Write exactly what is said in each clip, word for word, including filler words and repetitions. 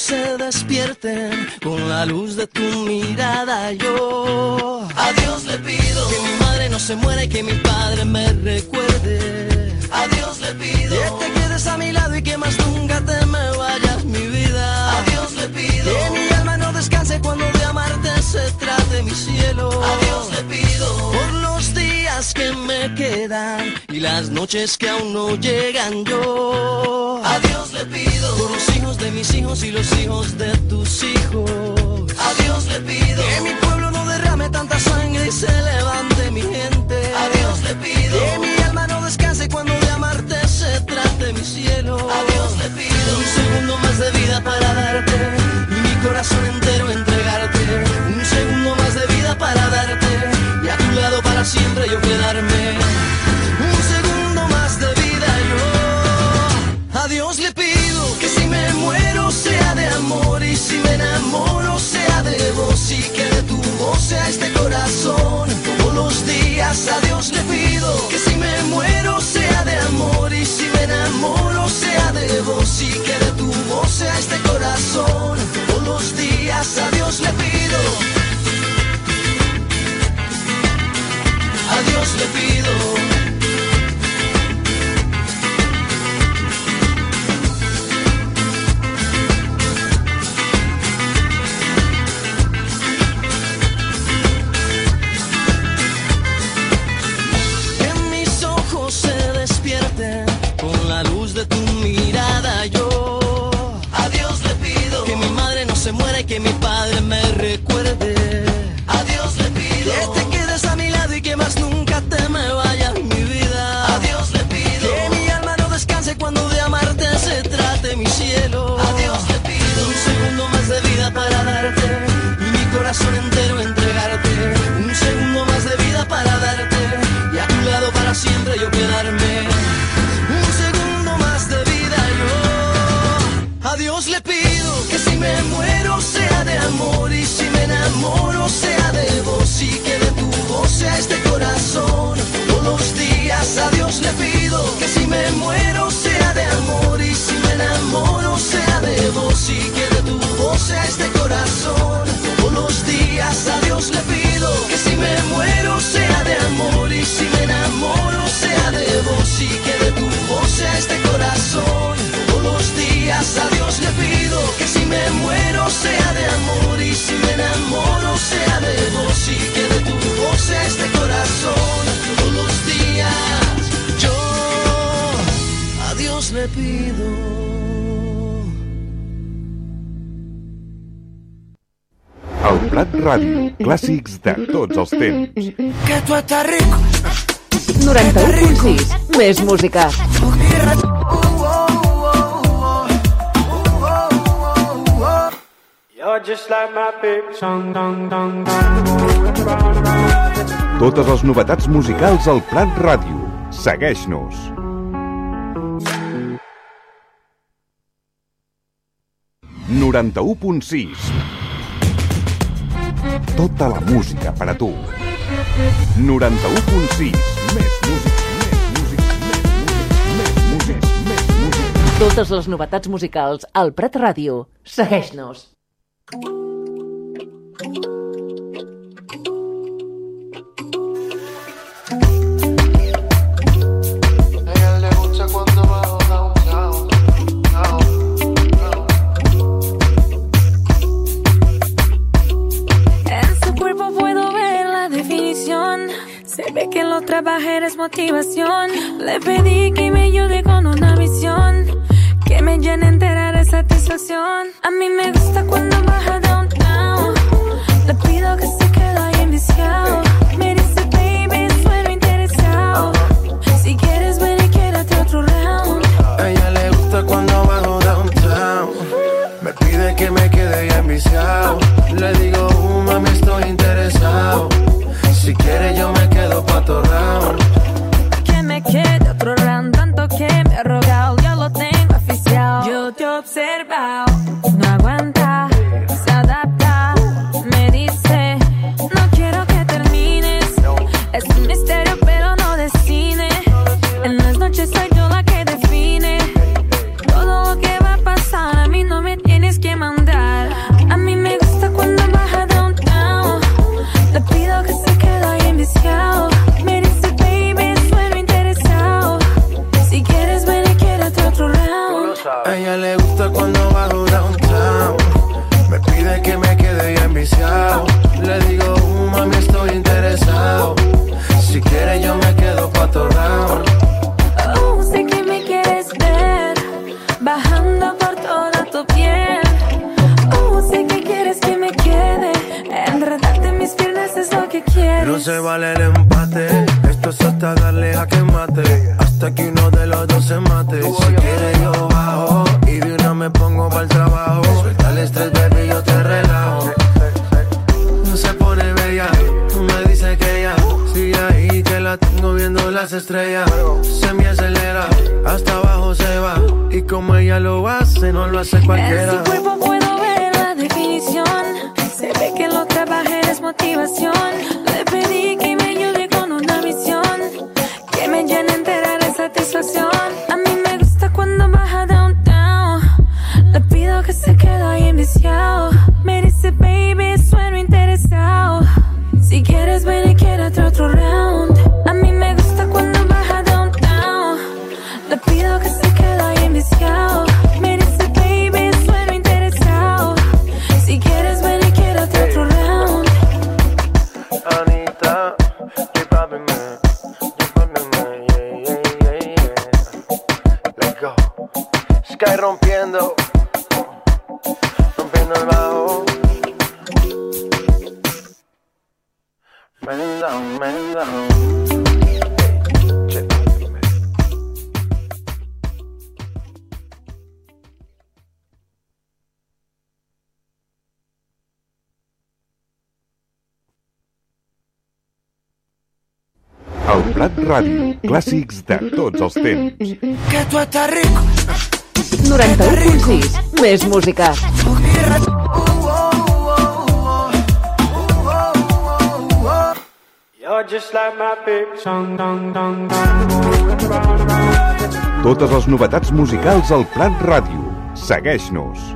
se despierten con la luz de tu mirada. Yo a Dios le pido que mi madre no se muera y que mi padre me recuerde. A Dios le pido que te quedes a mi lado y que más nunca te me vayas, mi vida. A Dios le pido que mi alma no descanse cuando de amarte se trate, mi cielo. A Dios le pido por los días que me quedan y las noches que aún no llegan. Yo a Dios le pido por los hijos de mis hijos y los hijos de tus hijos. A Dios le pido que mi pueblo no derrame tanta sangre y se levante mi gente. A Dios le pido que mi alma no descanse cuando de amarte se trate, mi cielo. A Dios le pido un segundo más de vida para darte y mi corazón entero entregarte. Un segundo más de vida para darte y a tu lado para siempre yo quedarme. Un segundo más de vida yo. A Dios le pido que si me muero sea de amor y si me enamoro sea de vos y que de tu voz sea este corazón todos los días. A Dios le pido que si me muero sea de amor y si me enamoro sea de vos y que de tu voz sea este corazón todos los días. A Dios le pido. A Dios le pido. Que mis ojos se despierten con la luz de tu mirada. Yo a Dios le pido que mi madre no se muera y que mi padre me recuerde. A Dios le pido que te quedes a mi lado y que más nunca te me vayas, mi vida. A Dios le pido que mi alma no descanse cuando de amarte se trate, mi cielo. A Dios le pido un segundo más de vida para darte y mi corazón entero entregarte. Un segundo más de vida para darte y a tu lado para siempre yo quedarme. Un segundo más de vida yo. A Dios le pido que si me muero sea de amor y si me enamoro sea de vos y que de tu voz sea este corazón todos los días. A Dios le pido que si me muero sea de amor y si me enamoro sea de vos y que de tu voz sea este corazón todos los días. A Dios le pido que si me muero sea de amor y si me enamoro sea de vos y que de tu voz sea este corazón todos los días. A Dios le pido que si me muero sea de amor y si me enamoro sea de vos y que de tu voz sea este corazón todos los días. Yo a Dios le pido. El Prat Ràdio, clàssics de tots els temps. Que tu estàs rico. noranta-u punt sis, més música. Totes les novetats musicals al Prat Ràdio. Segueix-nos. noranta-u punt sis. Tota la música per a tu. noranta-u punt sis. Més música, més música, més música, més música, més música. Totes les novetats musicals al Prat Ràdio. Segueix-nos. Se ve que lo trabajé, es motivación. Le pedí que me ayude con una visión que me llene entera de satisfacción. A mí me gusta cuando baja downtown. Le pido que se quede ahí enviciado. Me dice baby, sueno interesado. Si quieres ven y quédate otro round. A ella le gusta cuando bajo downtown. Me pide que me quede ahí enviciado. Le digo, uh, mami, estoy interesado. Si quieres yo me quedo pa' otro round. Que me quede otro round, tanto que me ha rogado, yo lo tengo oficial. Yo te he observado, no aguanta, se adapta. Me dice, no quiero que termines. Es un misterio pero no de cine. En las noches soy yo la que define todo lo que va a pasar. A mí no me tienes que mandar. darle a que mate, hasta que uno de los dos se mate. Si quieres yo bajo y de una me pongo para el trabajo. Suelta el estrés, baby, yo te relajo. No se pone bella, tú me dices que ya sigue ahí, que la tengo viendo las estrellas. Se me acelera, hasta abajo se va, y como ella lo hace, no lo hace cualquiera. En su cuerpo puedo ver la definición, se ve que lo trabajé es motivación. Le pedí que me ayude con una misión, que me llene entera de satisfacción. A mí me gusta cuando baja downtown, le pido que se quede ahí enviciado. Me dice baby, sueno interesado, si quieres ven y quédate otro round. A mí me gusta cuando baja downtown, le pido que se quede ahí enviciado. Me dice baby, sueno interesado, si quieres ven y quédate otro round. Anita, you poppin' man, you poppin' man, yeah, yeah, yeah, yeah. Let's go. Sky rompiendo, rompiendo el bajo. Man down, man down. Hey, check. El Prat Ràdio, clàssics de tots els temps. Que tu estàs rico. noranta-u punt sis, més música. You're just like my baby song, dong, dong, dong. Totes les novetats musicals al Prat Ràdio. Segueix-nos.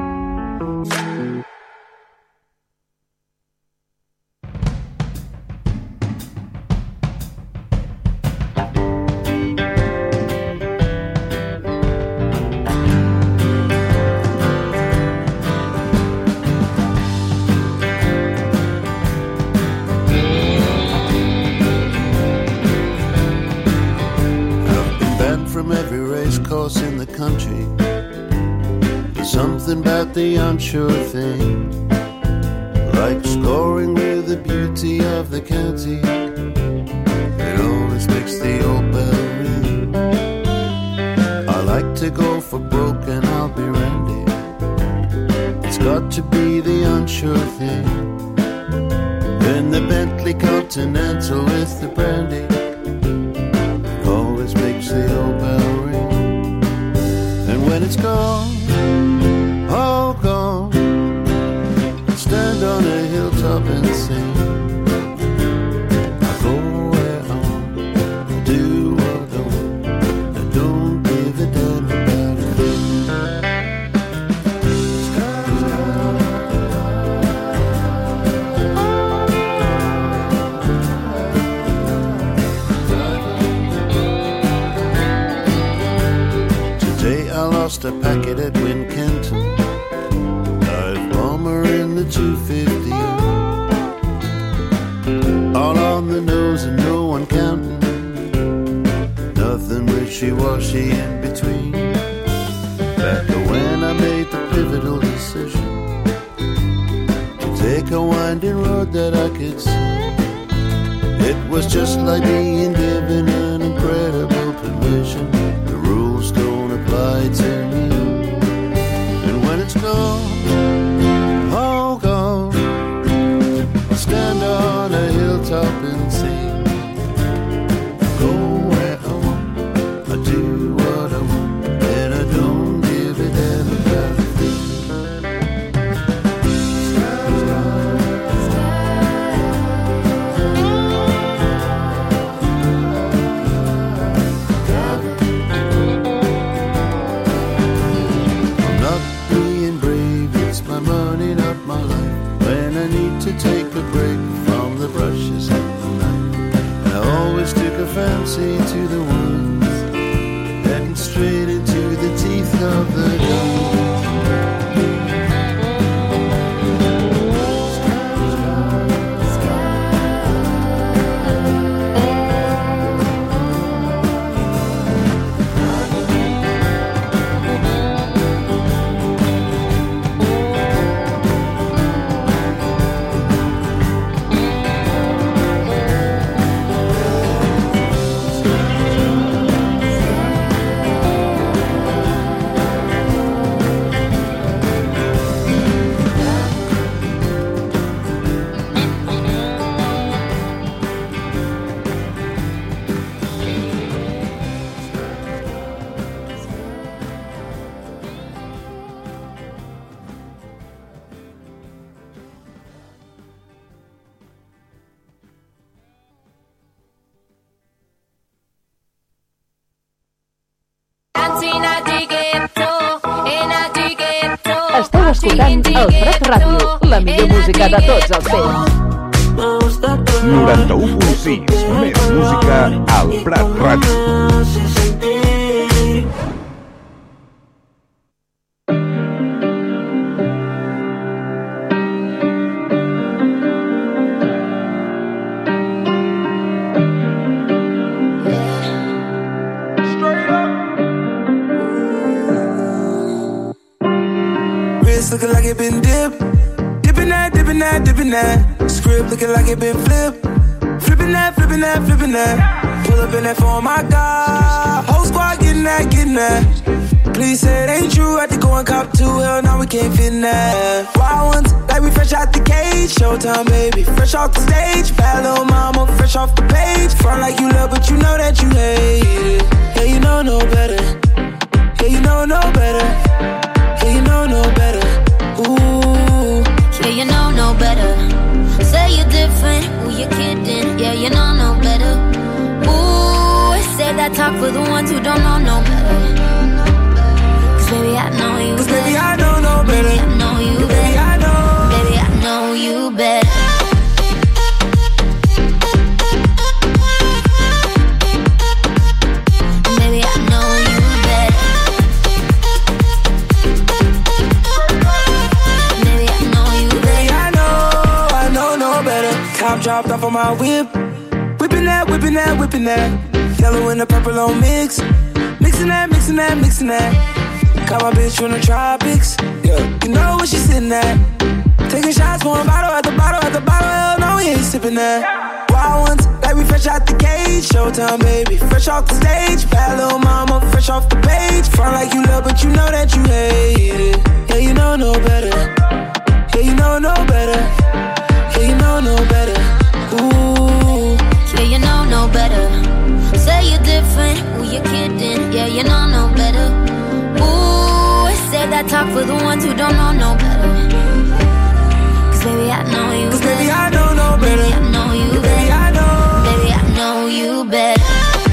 The unsure thing, like scoring with the beauty of the county, it always makes the old bell ring. I like to go for broke and I'll be Randy. It's got to be the unsure thing. In the Bentley Continental with the brandy, it always makes the old bell ring. And when it's gone, all gone, stand on a hilltop and sing. I go where I want, do what I want, and don't give a damn about a thing. Today I lost a packet at Wincanton, two fifty, all on the nose and no one counting, nothing wishy-washy in between. Back to when I made the pivotal decision to take a winding road that I could see. It was just like being given an incredible permission. The rules don't apply to me. And when it's gone, stand on a hilltop and sing. I go where I want, I do what I want, and I don't give a damn about a thing. I'm not being brave, it's my money, not my life. When I need to take a break from the brushes at the night, and I always took a fancy to the ones heading straight into the teeth of the gun. Estàs escoltant el Prat Ràdio, la millor música de tots els temps. noranta-u punt sis, més música al Prat Ràdio. Looking like it been dipped, dipping that, dipping that, dipping that. Script looking like it been flipped, flipping that, flipping that, flipping that. Pull up in that phone, my God. Whole squad getting that, getting that. Please say it ain't true. Had to go and cop two. Hell, now we can't fit in that. Wild ones, like we fresh out the cage. Showtime, baby, fresh off the stage. Bad little mama, fresh off the page. Front like you love, but you know that you hate it. Yeah, you know no better. Yeah, you know no better. Yeah, you know no better. Ooh. Yeah, you know no better. Say you're different, who you kidding? Yeah, you know no better. Ooh, say that talk for the ones who don't know no better. Cause baby, I know you Cause better. baby, I know no better. Baby, I know you baby, better. I know. Baby, I know you better. Top dropped off on my whip, whipping that, whipping that, whipping that. Yellow and the purple on mix, mixing that, mixing that, mixing that. Got my bitch from the tropics, yeah. You know where she sitting at. Taking shots, pouring bottle at the bottle at the bottle. Hell no, we ain't sipping that. Wild ones, like we fresh out the cage. Showtime, baby, fresh off the stage. Bad little mama, fresh off the page. Front like you love, but you know that you hate it. Yeah, you know no better. Yeah, you know no better. Yeah, you know no better. Ooh. Yeah, you know no better. Say you're different, who you kidding? Yeah, you know no better. Ooh, say that talk for the ones who don't know no better. Cause baby, I know you Cause better. baby, I know no better. Baby, I know you baby, better. I know. Baby, I know you better.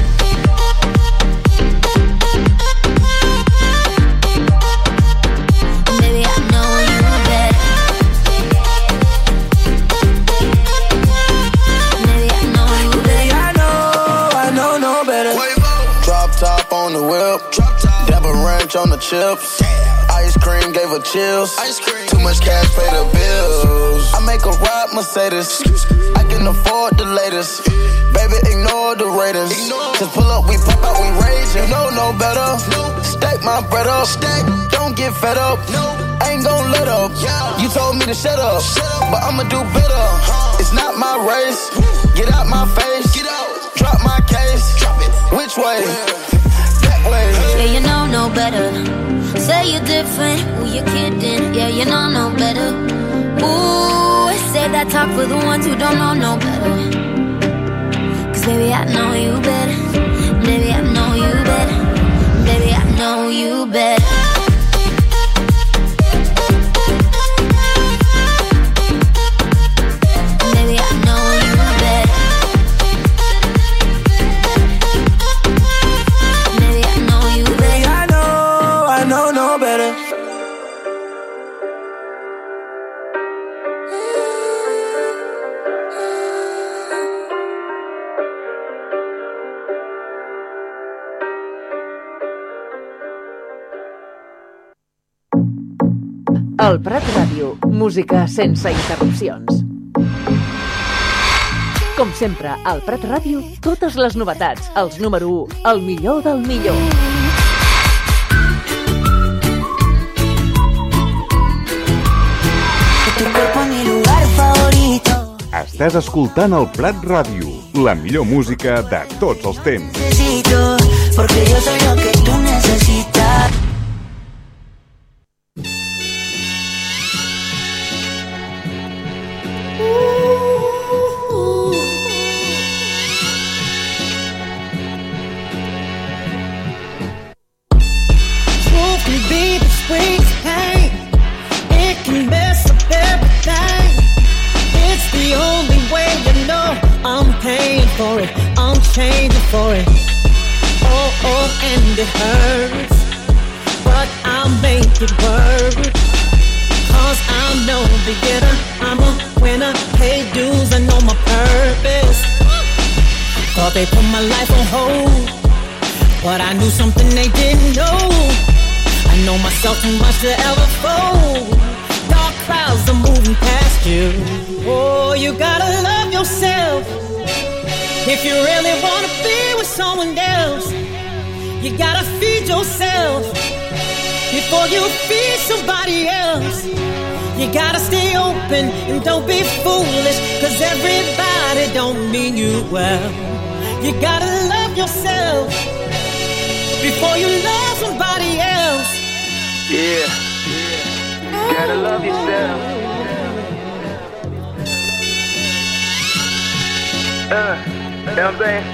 Top on the whip, Dabba Ranch on the chips. Ice cream gave her chills. Too much cash, pay the bills. I make a ride Mercedes. I can afford the latest. Baby, ignore the Raiders. Just pull up, we pop out, we rage. You know no better. Stack my bread up. Don't get fed up. Ain't gon' let up. You told me to shut up, but I'ma do better. It's not my race. Get out my face. Drop my case. Which way? That way. Yeah, you know no better. Say you're different, who you kidding? Yeah, you know no better. Ooh, say that talk for the ones who don't know no better. Cause baby, I know you better. Baby, I know you better. Baby, I know you better. El Prat Ràdio, música sense interrupcions. Com sempre, al Prat Ràdio, totes les novetats, els número u, el millor del millor. Estàs escoltant el Prat Ràdio, la millor música de tots els temps. Porque yo soy lo que tú necesitas. For it, I'm changing for it. Oh, oh, and it hurts, but I'll make it work. Cause I'm no beginner, I'm a winner. Pay dues, I know my purpose. Thought they put my life on hold, but I knew something they didn't know. I know myself too much to ever fold. Dark clouds are moving past you. Oh, you gotta love yourself. If you really wanna be with someone else, you gotta feed yourself before you feed somebody else. You gotta stay open and don't be foolish, cause everybody don't mean you well. You gotta love yourself before you love somebody else. Yeah, you gotta love yourself. Uh, you know what I'm saying?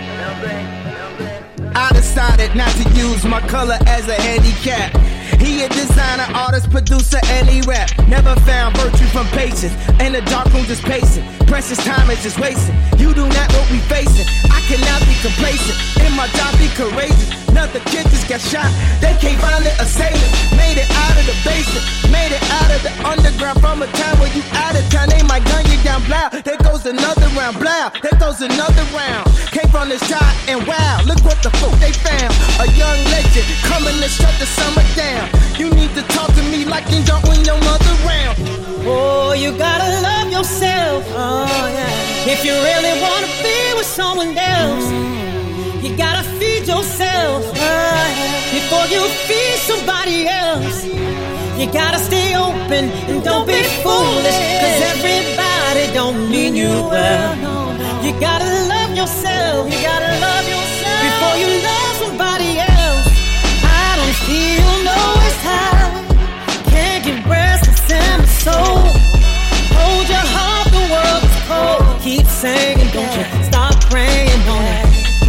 I decided not to use my color as a handicap. He a designer, artist, producer, and he rap. Never found virtue from patience. In the dark room just pacing. Precious time is just wasting. You do not what we facing. I cannot be complacent. In my job be courageous. Another kid just got shot. They can't find it, assailant. Made it out of the basement. Made it out of the underground. From a time where you out of town. They might gun you down, blow. There goes another round, blow. There goes another round. Came from this shot and wow, look what the fuck they found. A young legend coming to shut the summer down. You need to talk to me like you don't when your mother round. Oh, you gotta love yourself. Oh, yeah. If you really wanna be with someone else, you gotta feed yourself. Oh, yeah. Before you feed somebody else, you gotta stay open and don't be foolish, cause everybody don't mean you well. You gotta love yourself. You gotta love yourself before you love somebody else. I don't feel no time. Can't get restless in my soul. Hold your heart, the world is cold. Keep singing, don't you stop praying on it.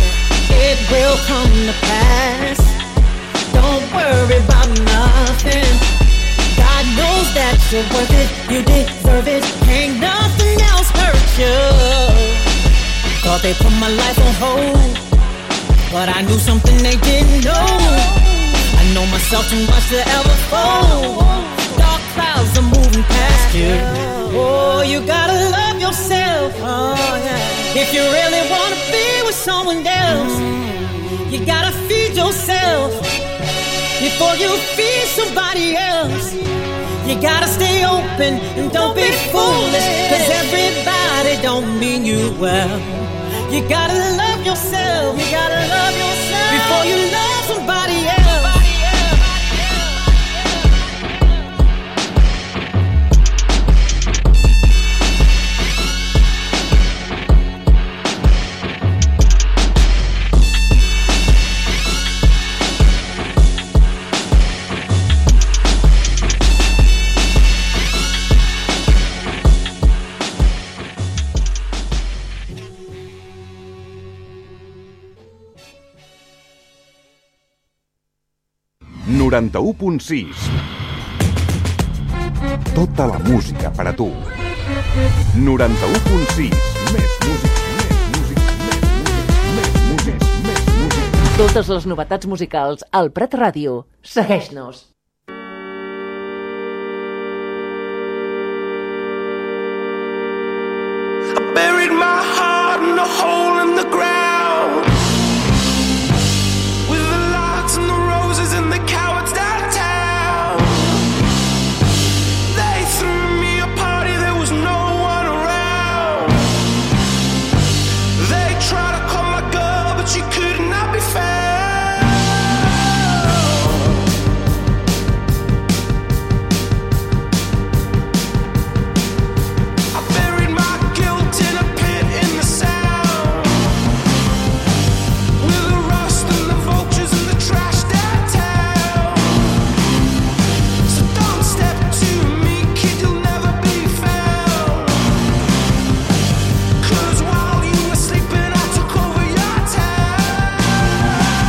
It will come to pass. Don't worry about nothing. God knows that you're worth it. You deserve it. Ain't nothing else hurt you. Thought they put my life on hold, but I knew something they didn't know. I know myself too much to ever fold. Dark clouds are moving past you. Oh, you gotta love yourself. Oh, yeah. If you really wanna be with someone else, you gotta feed yourself before you feed somebody else. You gotta stay open and don't be foolish, cause everybody don't mean you well. You gotta love yourself. You gotta love yourself before you love somebody else. noranta-u punt sis. Tota la música per a tu. noranta-u punt sis. Més música, més música, més música, més música, més música. Totes les novetats musicals al Prat Ràdio. Segueix-nos. I buried my heart in a hole in the ground, with the lights and the roses and the cowards downtown. They threw me a party, there was no one around. They tried to call my girl, but she could not be found. Cause while you were sleeping I took over your town.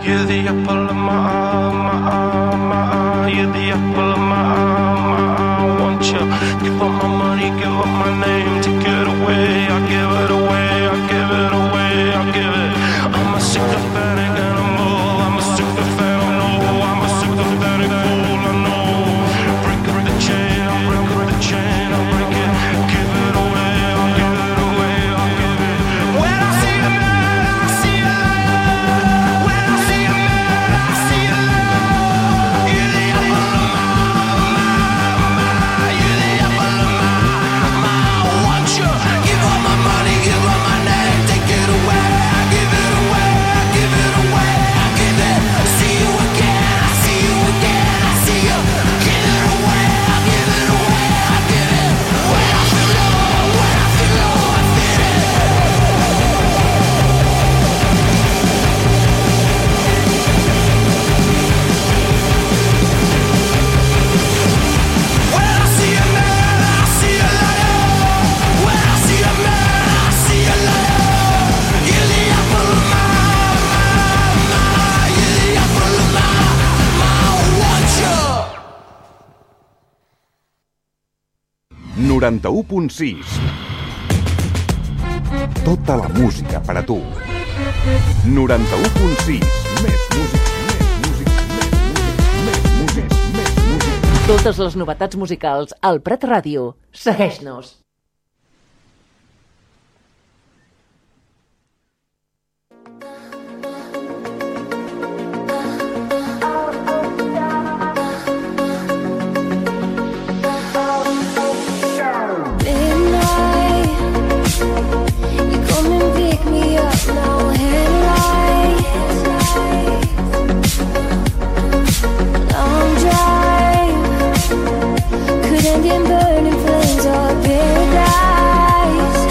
You're the apple of my eye, my eye, my eye. You're the apple of my eye, my eye. I want you. Give up my money, give up my name. Take it away, I give it away, I give it away, I give it. I'm a sycophantic animal, I'm a sycophantic, no. I'm a sycophantic fool, I know. Break up the chain, I'll break up the chain, I'll break it. Give it away, I'll give it away, I'll give it. When I see a man, I see a liar. When I see a man, I see a liar. You're the apple of my, my, my. You're the apple of my, my. I want you. Give up my money, give up my name. Take it away, I give it away, I give it away, I give it. See you again, I see you again, I see you. Give it away, I give it away, I give it. When I feel low, when I feel low, I feel it. When I see a man, I see a liar. When I see a man, I see a liar. You're the apple of my, my, my. You're the apple of my, my. I want you. noranta-u punt sis. Tota la música per a tu. noranta-u punt sis. Més música, més música, més música, més música, més música. Totes les novetats musicals al Prat Ràdio. Segueix-nos. Midnight, you come and pick me up now. Headlights, long drive could end in burning flames or paradise.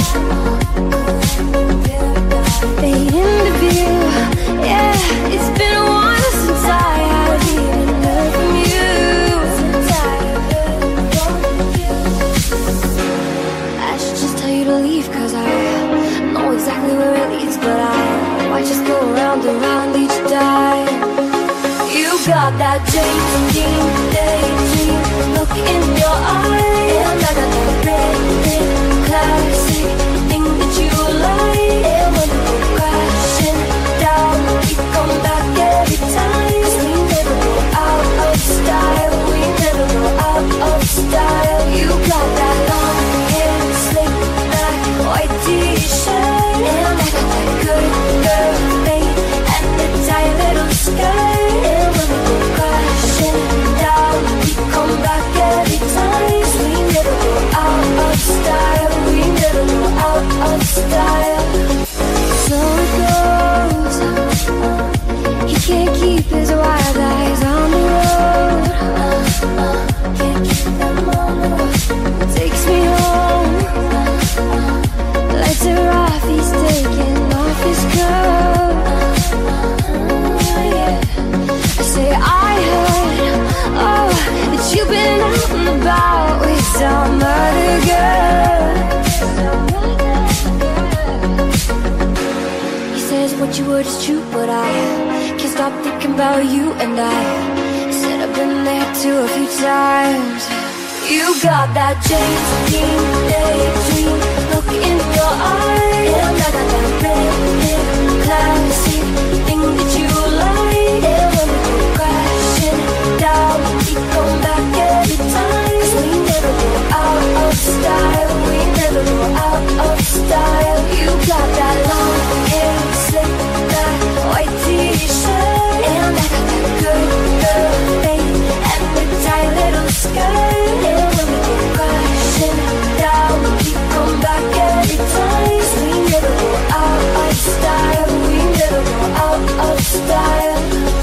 Fade into view, yeah. It's been a while since I have even heard from you. I should just tell you to leave, cause I know exactly where it leads, but I might just go around and round each time. You got that James Dean daydream look in your eyes, and I got that red lip classic thing that you like. And when we go crashing down, we come back every time. 'Cause we never go out of style, we never go out of style. You got that long hair, slick back, white t-shirt, and I got that good girl fade and the tight little skirt. And when we go crashing down, we come back every time. 'Cause we never go out of style, we never go out of style. So it goes, he can't keep his wild eyes on the road. Can't keep them on the road. Takes me home, lights are off, he's taking off his coat. I say I heard, oh, that you've been out and about with some other girl. He says what you word is true, but I can't stop thinking about you. And I said I've been there too a few times. You got that James Dean daydream look in your eyes, and I got that red lip classic thing that you like. And when we go crashing down, we come back every time. 'Cause we never go out of style, we never go out of style. You got that long hair, slick back, white t-shirt, and I got that good girl fade and the tight little skirt. And when we go crashing down, we come back every time. 'Cause we never go out of style, we never go out of style.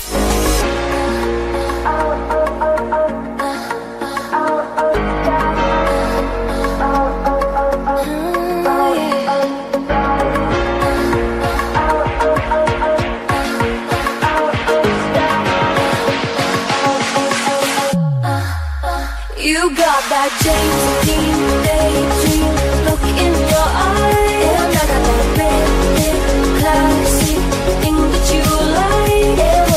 You got that James Dean daydream look in your eyes, and I got that red lip classic thing that you like. And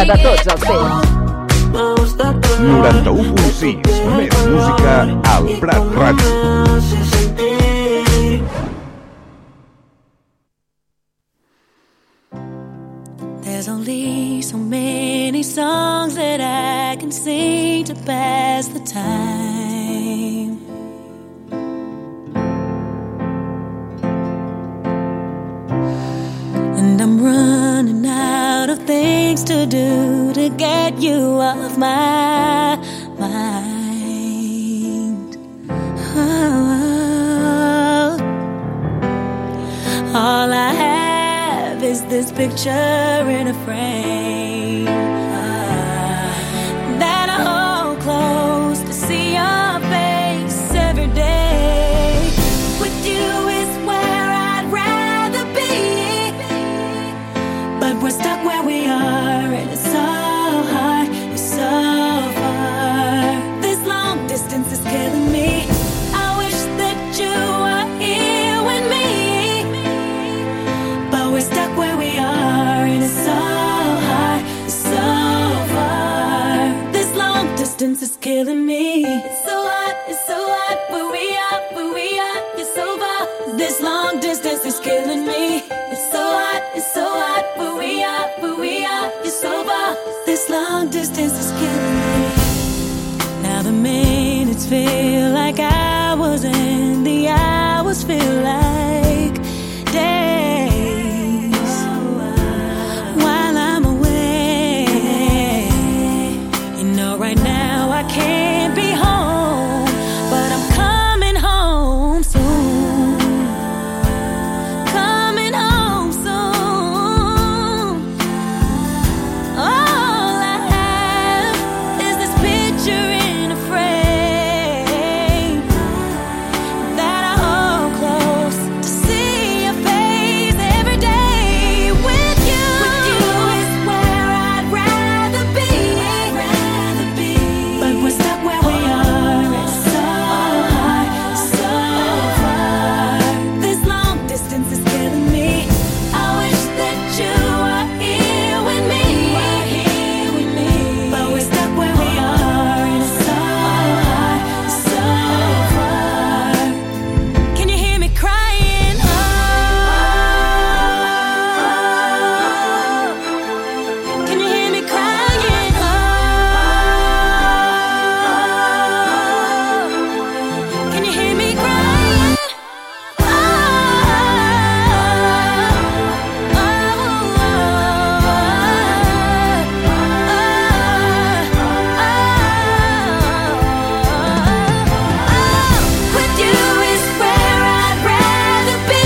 de tots els temps. noranta-u punt sis, més música al Prat Ràdio. There's only so many songs that I can sing to pass the time. And I'm running out of things to do to get you off my mind. Oh, all I have is this picture in a frame ah, that I hold close to see your face every day. With you is where I'd rather be, but we're stuck where we are, and it's so hard, it's so far. This long distance is killing me. I wish that you were here with me, but we're stuck where we are, and it's so hard, it's so far. This long distance is killing me. It's so hot, it's so hot, where we are, where we are, it's so far. This long distance is killing me. It's so hot, it's so hot, where we are, where we are, it's so far. This long distance is killing me. Now the minutes feel like hours, and the hours feel like days while I'm away. You know, right now I can't be home, but I'm coming home soon. Coming home soon. All I have is this picture in a frame that I hold close to see your face every day. With you, with you is where I'd rather be, I'd rather be. But we're stuck where we are, it's so hard, so far. This long distance is killing me. I wish that you were here with me, here with me. But we're stuck where we are, and it's so hard, so far. Can you hear me crying? Oh, can you hear me crying? Oh, can you hear me crying? Oh, with you is where I'd rather be.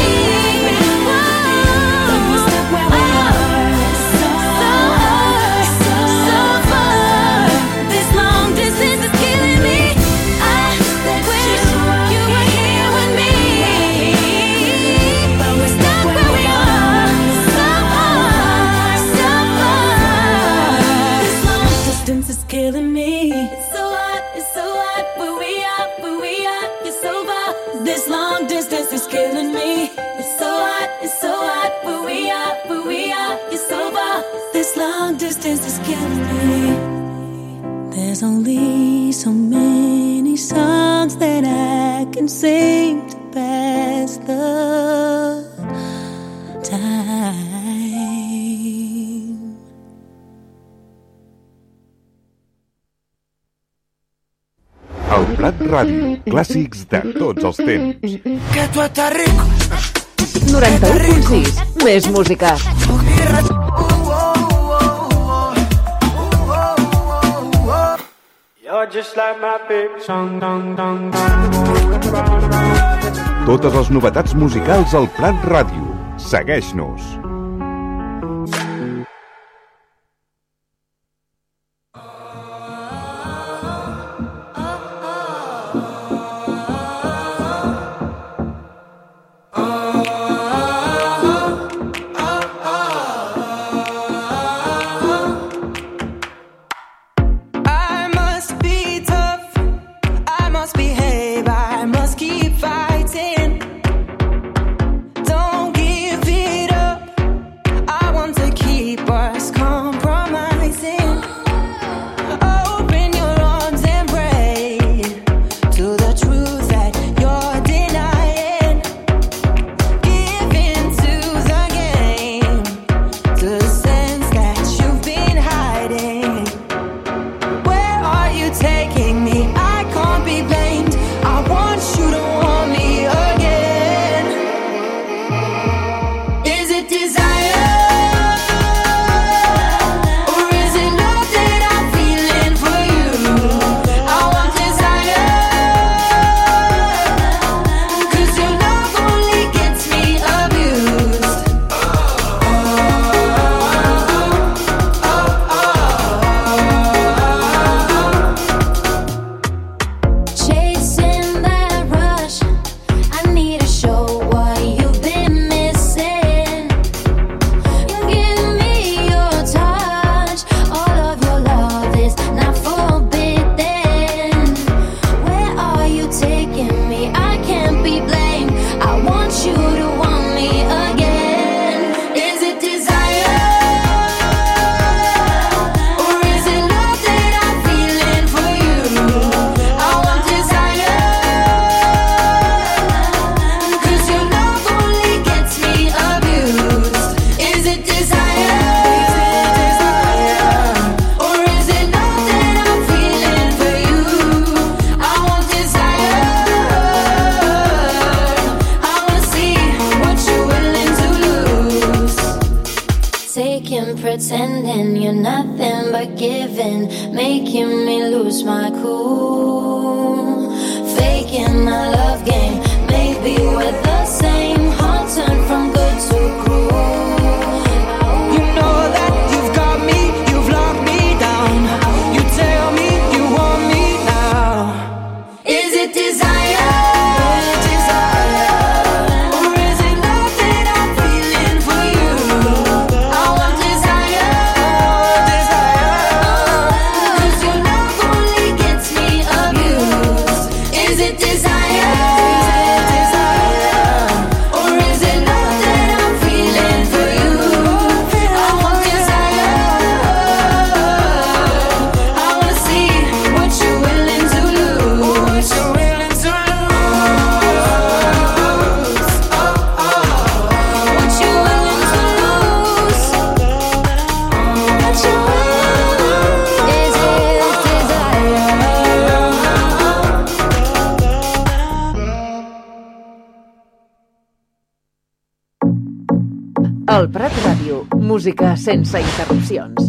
But we're stuck where we are, so hard, so far. This long distance is killing me. I wish you were here with me, but we're stuck where we are, so hard, so far. This long distance is killing me. It's so hot, it's so hot, where we are, where we are, it's so far. This long distance is killing me. It's so hot, it's so hot, where we are, where we are, it's so far. This long distance is killing me. There's only so many songs that I can sing to pass the time. El Prat Ràdio, clàssics de tots els temps. Que tú estás rico. noranta-u punt sis, més música. You're just like my baby song, dong, dong, dong. Totes les novetats musicals al Prat Ràdio. Segueix-nos. I must be tough, I must behave, I must keep fighting. Don't give it up, pretending you're nothing but giving, making me lose my cool. Faking a love game, maybe we're the same. Heart turned from good to cruel. You know that you've got me, you've locked me down. You tell me you want me now. Is it desire? El Prat Ràdio, música sense interrupcions.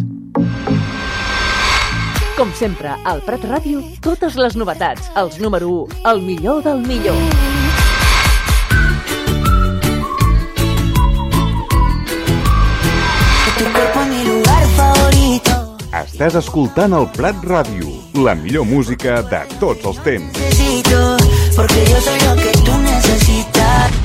Com sempre, al Prat Ràdio, totes les novetats, els número u, el millor del millor. Estàs escoltant el Prat Ràdio, la millor música de tots els temps. Porque yo soy lo que tú necesitas.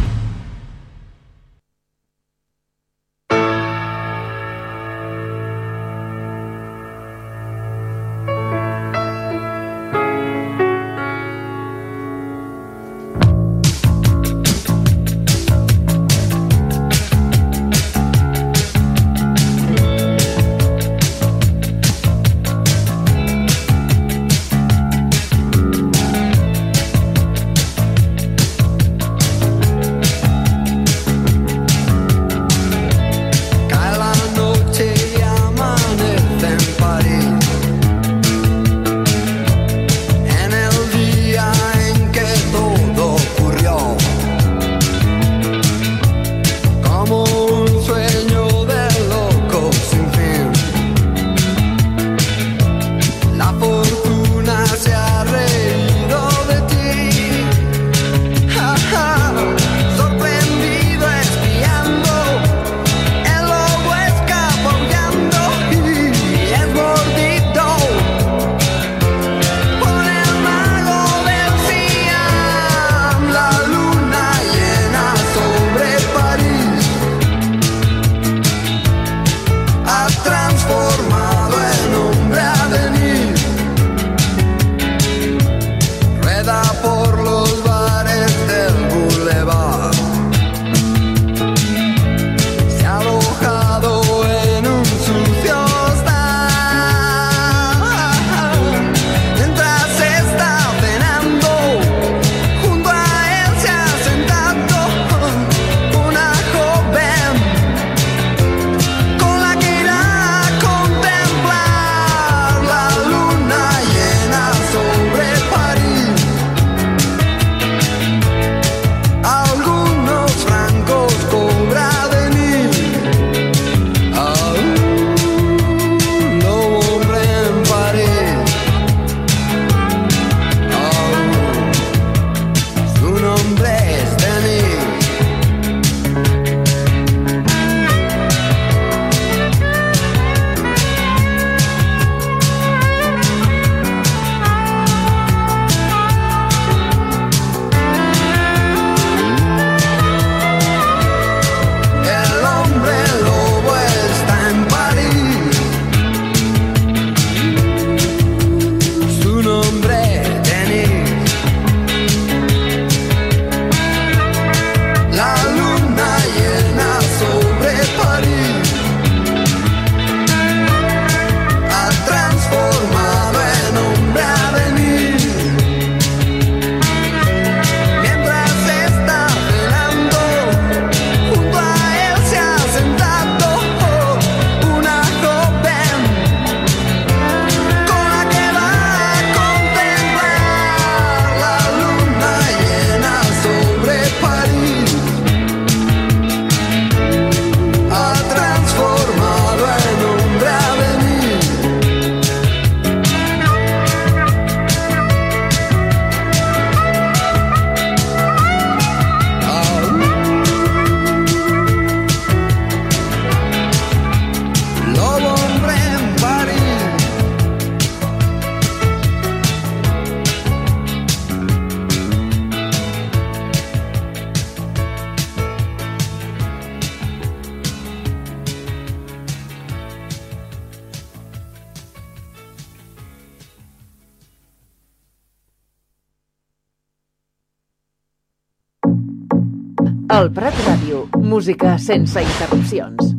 El Prat Ràdio, música sense interrupcions.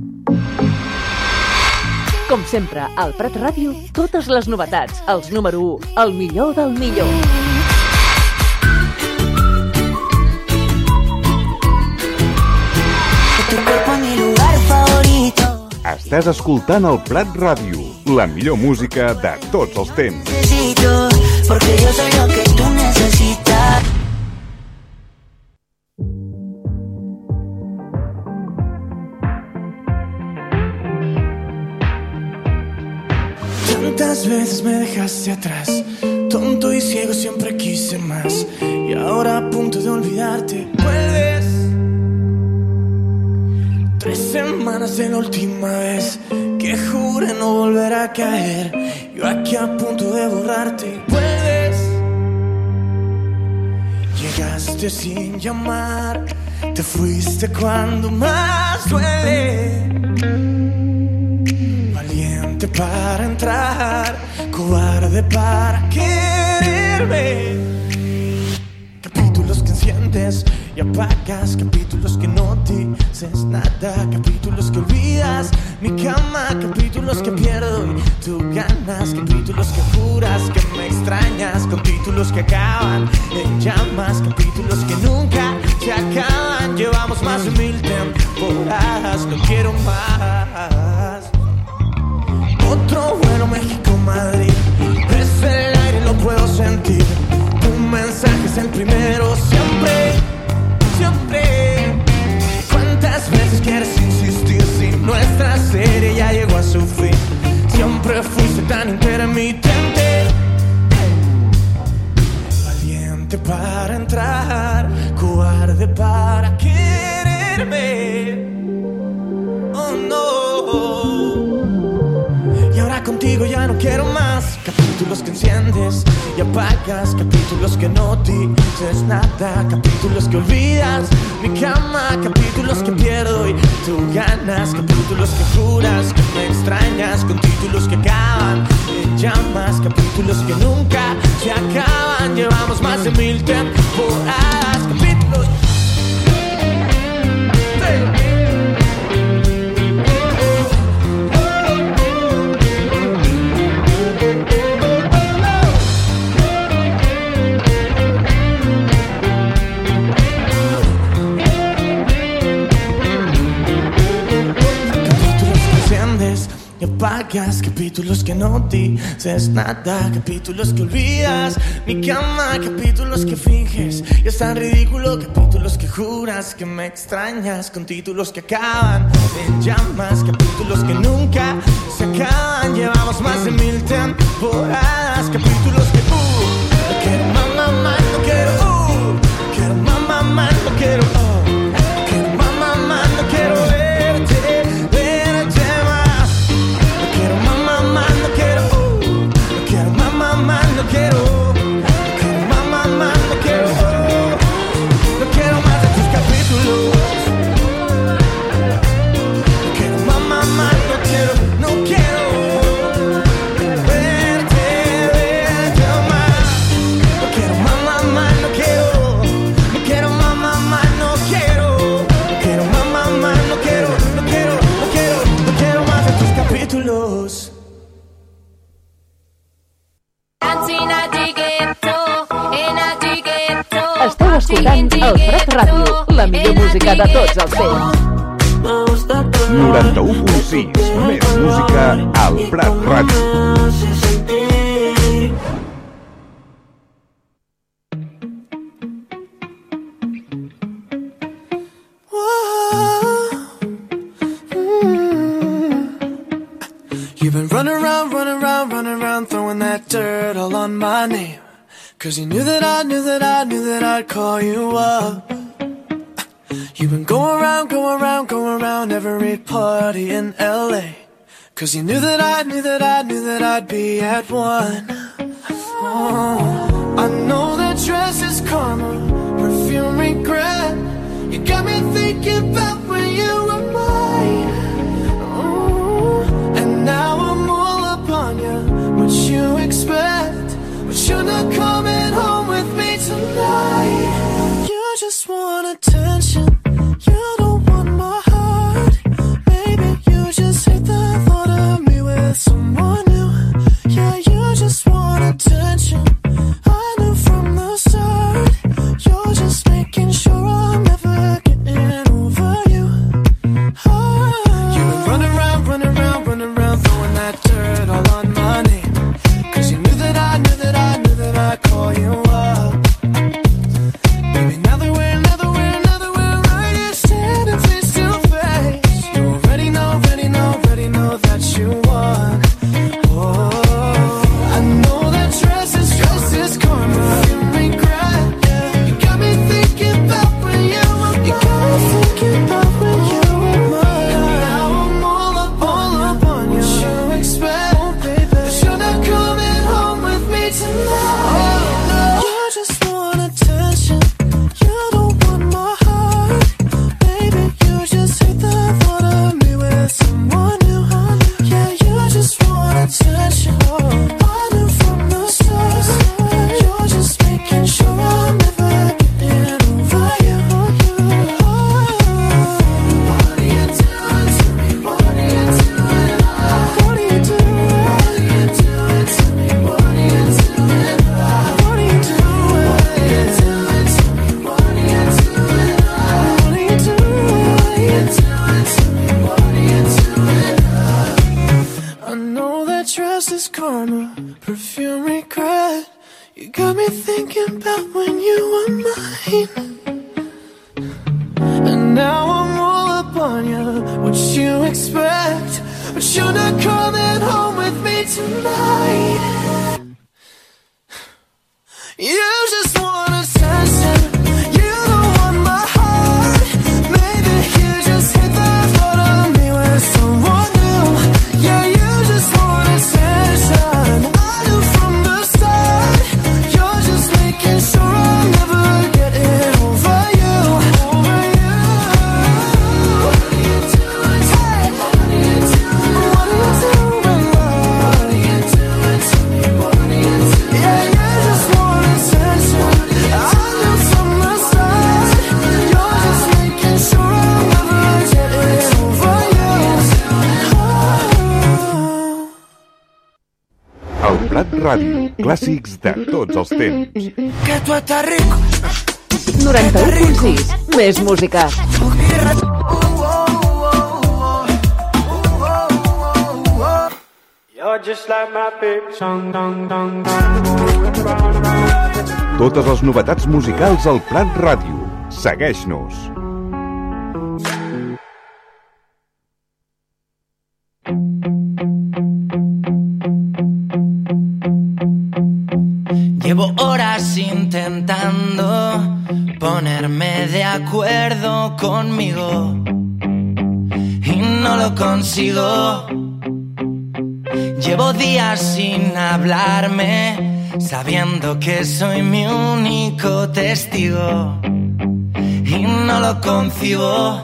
Com sempre, al Prat Ràdio, totes les novetats, els número u, el millor del millor. Estàs escoltant el Prat Ràdio, la millor música de tots els temps. Porque yo soy lo que tú necesitas. Tantas veces me dejaste atrás, tonto y ciego siempre quise más, y ahora a punto de olvidarte vuelves. Tres semanas de la última vez que juré no volver a caer, yo aquí a punto de borrarte vuelves. Llegaste sin llamar, te fuiste cuando más duele. Valiente para entrar, cobarde para quererme. Capítulos que enciendes y apagas, capítulos que no dices nada, capítulos que olvidas mi cama, capítulos que pierdo y tú ganas, capítulos que juras que me extrañas, capítulos que acaban en llamas, capítulos que nunca se acaban. Llevamos más de mil temporadas, no quiero más. Otro vuelo México-Madrid, es el aire, lo puedo sentir. Un mensaje es el primero, siempre, siempre. ¿Cuántas veces quieres insistir si nuestra serie ya llegó a su fin? Siempre fuiste tan intermitente. Valiente para entrar, cobarde para quererme. Oh no. Y ahora contigo ya no quiero más. Capítulos que enciendes y apagas, capítulos que no dices nada, capítulos que olvidas mi cama, capítulos que pierdo y tú ganas, capítulos que juras que me extrañas, con títulos que acaban en llamas, capítulos que nunca se acaban. Llevamos más de mil temporadas, capítulos. Hey. Y apagas, capítulos que no dices nada, capítulos que olvidas mi cama, capítulos que finges y es tan ridículo, capítulos que juras que me extrañas, con títulos que acaban en llamas, capítulos que nunca se acaban. Llevamos más de mil temporadas, capítulos que uh, no quiero más, más, más, no quiero uh, no quiero más, más, más, no quiero uh, no quiero más, más, más, no quiero verte. No quiero, no quiero más, más, más, no quiero, no quiero más de tus capítulos. No quiero más, más, más, no quiero, no quiero verte, verte más. No quiero más, más, más, no quiero, no quiero más, más, más, no quiero, no quiero más, más, más, no quiero, no quiero, no quiero, no quiero más de tus capítulos. Esteu escoltant el Prat Ràdio, la millor música de tots els temps. noranta-u punt sis, més música al Prat Ràdio. You've been running around, running around, running around, throwing that dirt all on my name. Cause you knew that I knew that I knew that I'd call you up. You've been going around, going around, going around every party in L A. Cause you knew that I knew that I knew that I'd be at one. Oh, I know that dress is karma, perfume regret. You got me thinking about when you were mine. Oh, and now I'm all upon you. What you expect? But you're not coming home with me tonight. You just want attention, perfume regret. You got me thinking about when you were mine. And now I'm all up on you, what you expect. But you're not coming home with me tonight. You just want attention. You don't want my heart. Maybe you just hit the thought of me with someone new. Yeah, you just want attention. I knew from the start. You're just making sure I'll never get it over you. Over you. What are you doing? Hey, what are you doing? What are you doing? What are you doing to me? What are you doing? Yeah, you just want attention. I knew from the start. You're just making sure I'll never get it over you. El Prat Ràdio, clàssics de tots els temps. Que tu estàs rico. noranta-u punt sis, més música. You're just like my baby song, dong, dong, dong. Totes les novetats musicals al Prat Ràdio. Segueix-nos. Llevo horas intentando ponerme de acuerdo conmigo y no lo consigo. Llevo días sin hablarme, sabiendo que soy mi único testigo y no lo concibo.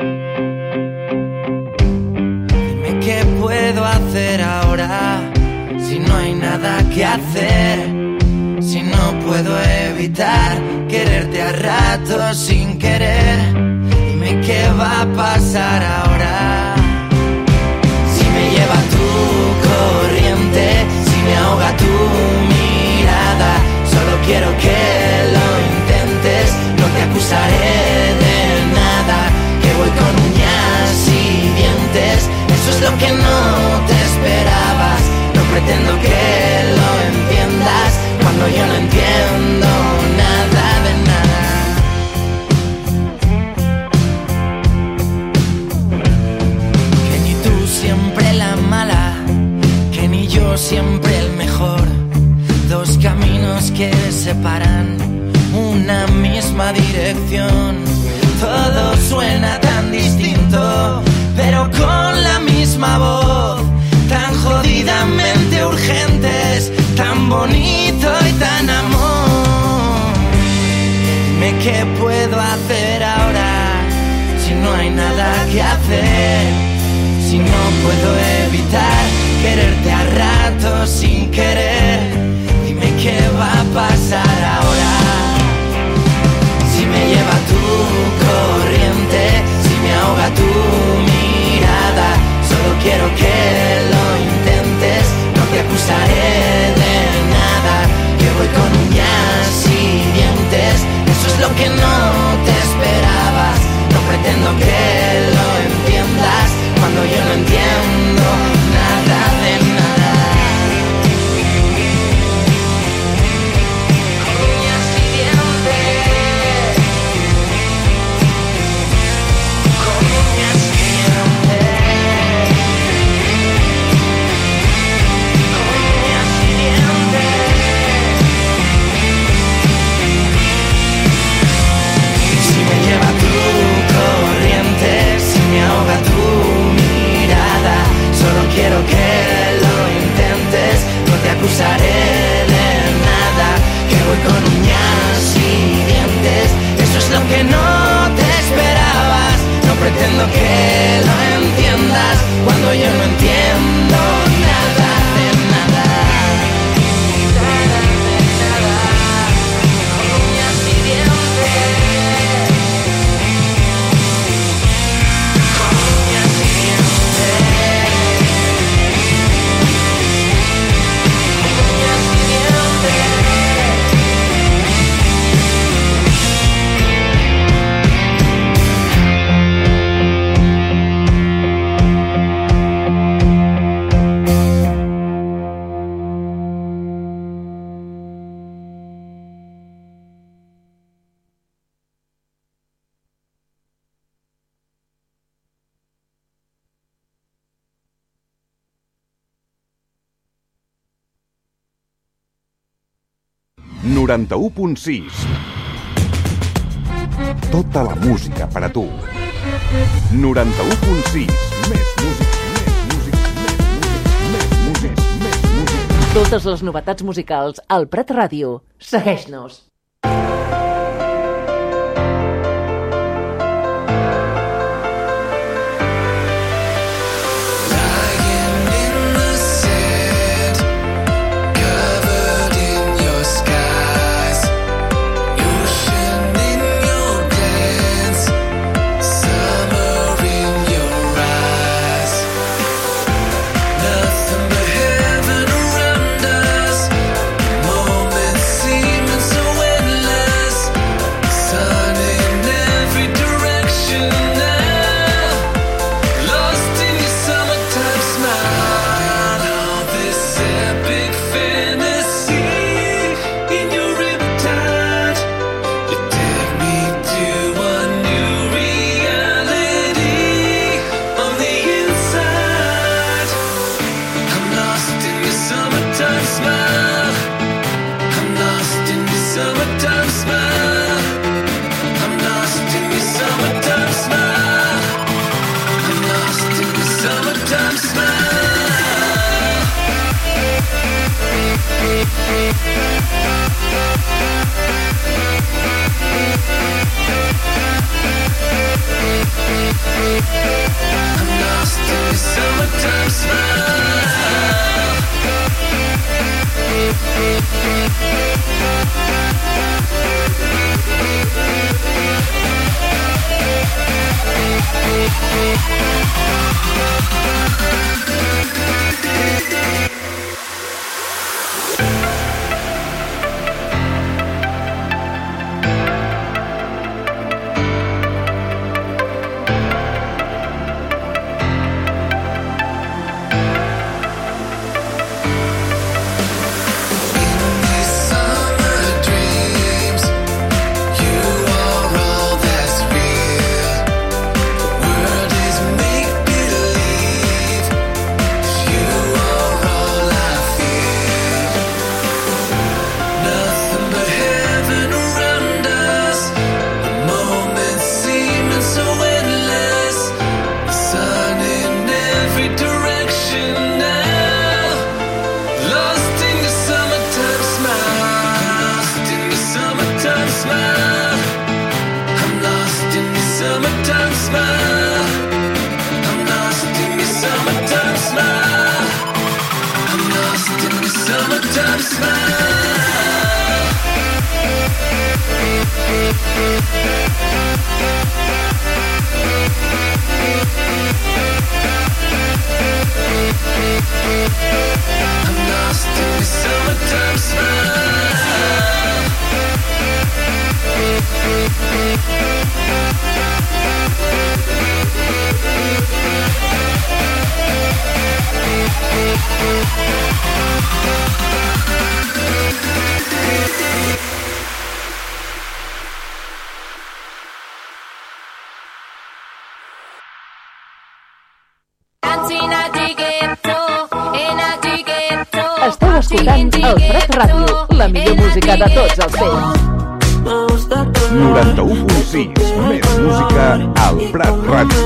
Dime qué puedo hacer ahora si no hay nada que hacer. Si no puedo evitar quererte a ratos sin querer, dime qué va a pasar ahora. Si me lleva tu corriente, si me ahoga tu mirada, solo quiero que lo intentes, no te acusaré de nada, que voy con uñas y dientes, eso es lo que no te esperabas, no pretendo que lo entiendas, cuando yo no entiendo nada de nada. Que ni tú siempre la mala, que ni yo siempre el mejor. Dos caminos que separan una misma dirección. Todo suena tan distinto, pero con la misma voz. Tan jodidamente urgentes, tan bonito y tan amor. Dime qué puedo hacer ahora, si no hay nada que hacer. Si no puedo evitar quererte a ratos sin querer, dime qué va a pasar ahora. Si me lleva tu corriente, si me ahoga tu mirada, solo quiero que lo intentes, no te acusaré de nada, que voy con uñas y dientes, eso es lo que no te esperabas, no pretendo que lo entiendas, cuando yo no entiendo nada de nada. noranta-u punt sis. Tota la música per a tu. noranta-u punt sis. Més música, més música, més música, més música, més música. Totes les novetats musicals al Prat Ràdio. Segueix-nos. Esteu escoltant el Prat Ràdio, la millor música de tots els temps. noranta-u punt sis. Més música al Prat Ràdio.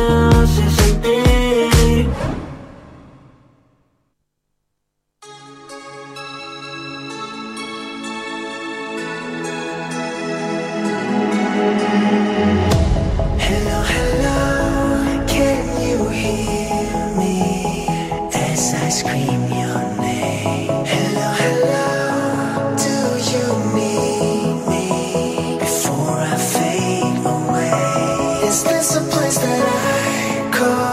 Is this a place that I call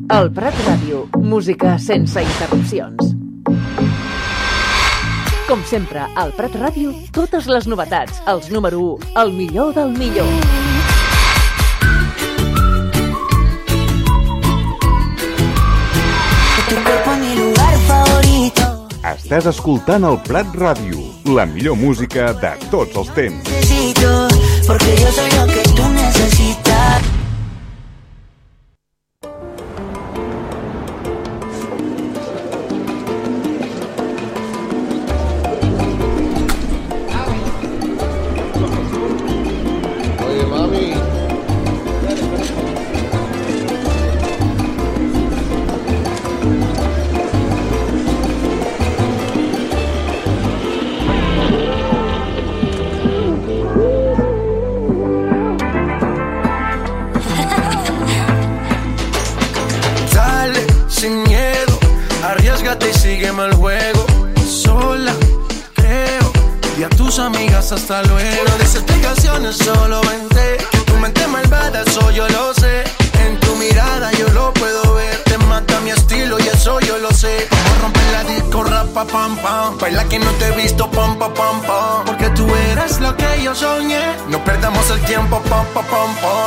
El Prat Ràdio, música sense interrupcions. Com sempre, al Prat Ràdio, totes les novetats, els número u, el millor del millor. Estàs escoltant el Prat Ràdio, la millor música de tots els temps. Necesito, porque yo soy lo que tú necesitas. Oye, mami. Sin miedo, arriésgate y sígueme el juego. Sola, creo, y a tus amigas hasta luego. No des explicaciones, solo vente. Que tu mente malvada, eso yo lo sé. En tu mirada yo lo puedo ver. Te mata mi estilo y eso yo lo sé. Vamos a romper la disco, rapa, pam, pam. Baila que no te he visto, pam, pam, pam, pam. Porque tú eres lo que yo soñé. No perdamos el tiempo, pam, pam, pam, pam.